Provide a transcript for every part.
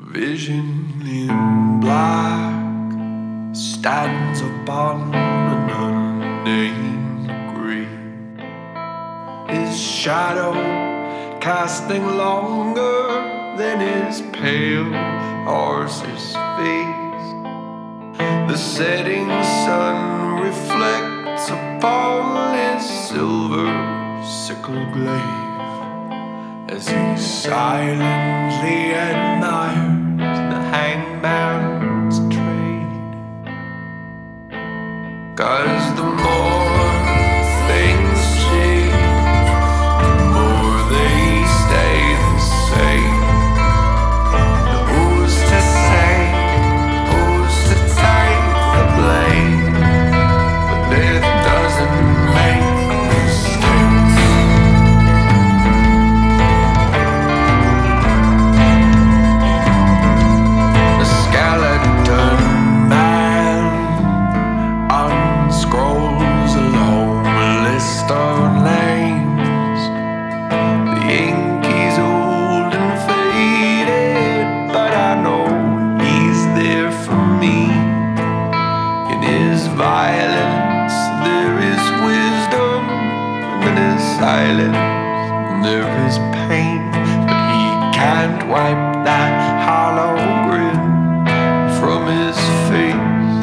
Vision in black stands upon an unnamed grave. His shadow casting longer than his pale horse's face. The setting sun reflects upon his silver sickle glaive as he silently admires the hangman's trade. 'Cause the more things change, the more they stay the same. Who's to say, who's to take the blame? But death doesn't make mistakes. The skeleton man unscrolls a long list of names. The ink is old and faded, but I know he's there for me. In his violence there is wisdom, and in his silence there is pain. But he can't wipe that hollow grin from his face.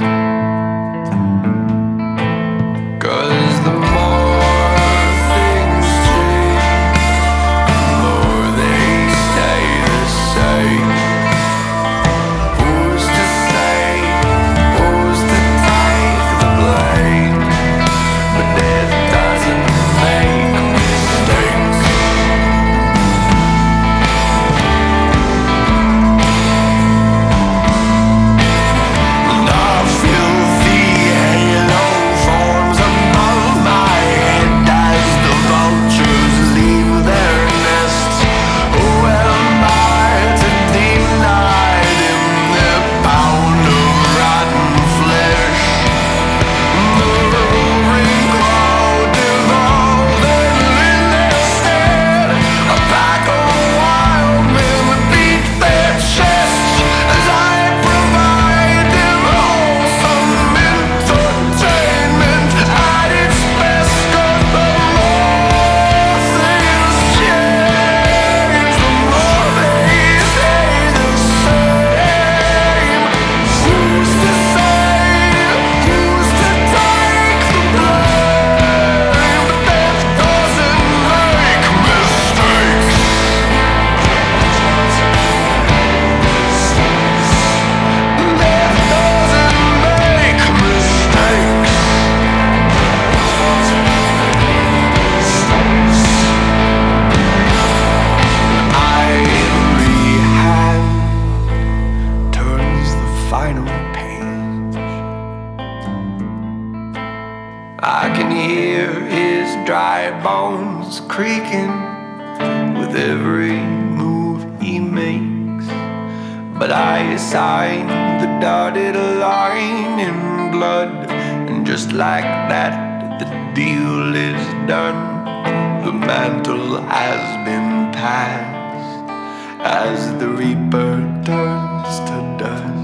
'Cause the more things change, the more they stay the same. Who's to say, who's to take the blame? But death doesn't make mistakes. And our filthy halo forms above my head as the vultures leave their nests. Who am I to deny them their pound of rotten flesh? The roaring crowd devour them in their stead. A pack of wild men beat their chests as I provide them wholesome entertainment at its best. 'Cause the more things change, the more they stay the same. Who's to say, who's to take the blame? But death doesn't make mistakes. Death doesn't make mistakes. Ivory hand turns the final page. I can hear his dry bones creaking with every move he makes. But I sign the dotted line in blood, and just like that, the deal is done. The mantle has been passed as the reaper turns to dust.